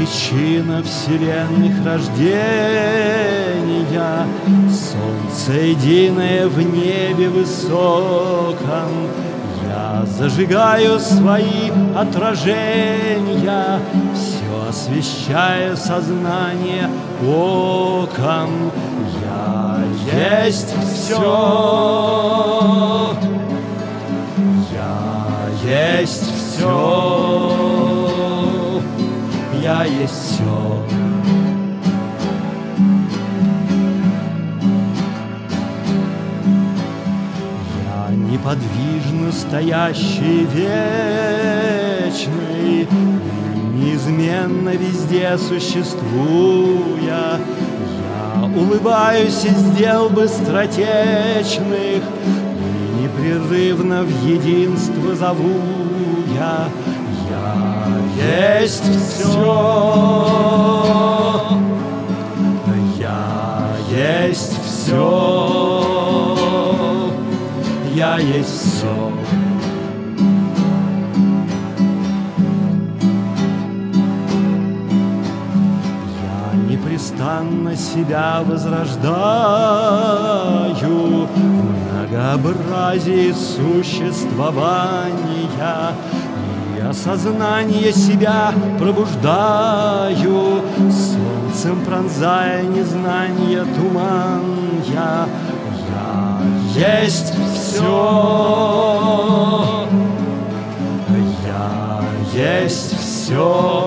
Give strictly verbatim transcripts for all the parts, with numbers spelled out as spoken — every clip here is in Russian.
причина вселенных рождения, солнце единое в небе высоком. Я зажигаю свои отражения, все освещая сознание оком. Я есть все, я есть все, я есть все. Неподвижно стоящий, вечный, неизменно везде существуя, я улыбаюсь из дел быстротечных, и непрерывно в единство зову я. Я есть все, я есть все, я есть все. Я непрестанно себя возрождаю в многообразии существования, и осознание себя пробуждаю, солнцем пронзая незнание туман. Я есть все, я есть все,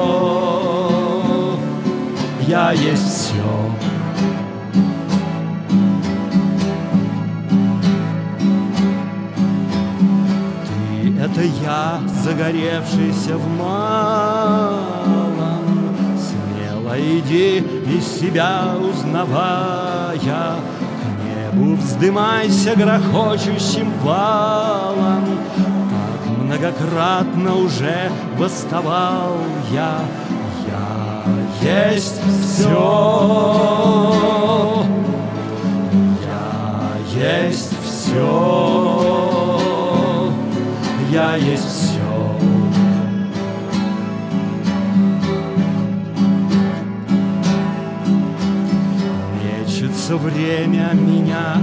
я есть все. Ты — это я, загоревшийся в малом, смело иди из себя узнавая, вздымайся грохочущим валом. Так многократно уже восставал я. Я есть все, я есть все, я есть все. Время меня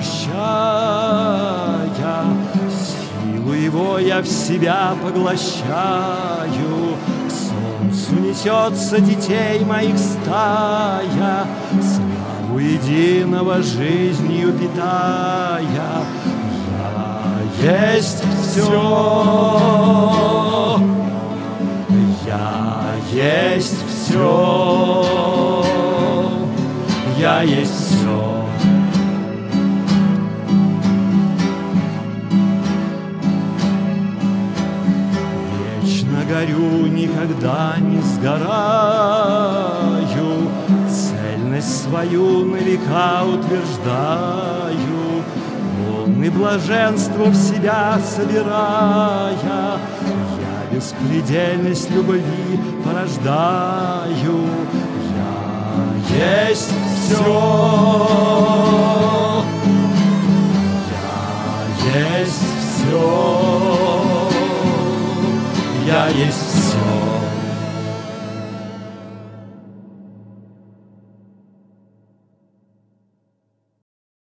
ощущая, силу его я в себя поглощаю. К солнцу несется детей моих стая, славу единого жизнью питая. Я есть все, я есть все, я есть все. Вечно горю, никогда не сгораю, цельность свою на века утверждаю, волны блаженства в себя собирая, я беспредельность любви порождаю. Есть все,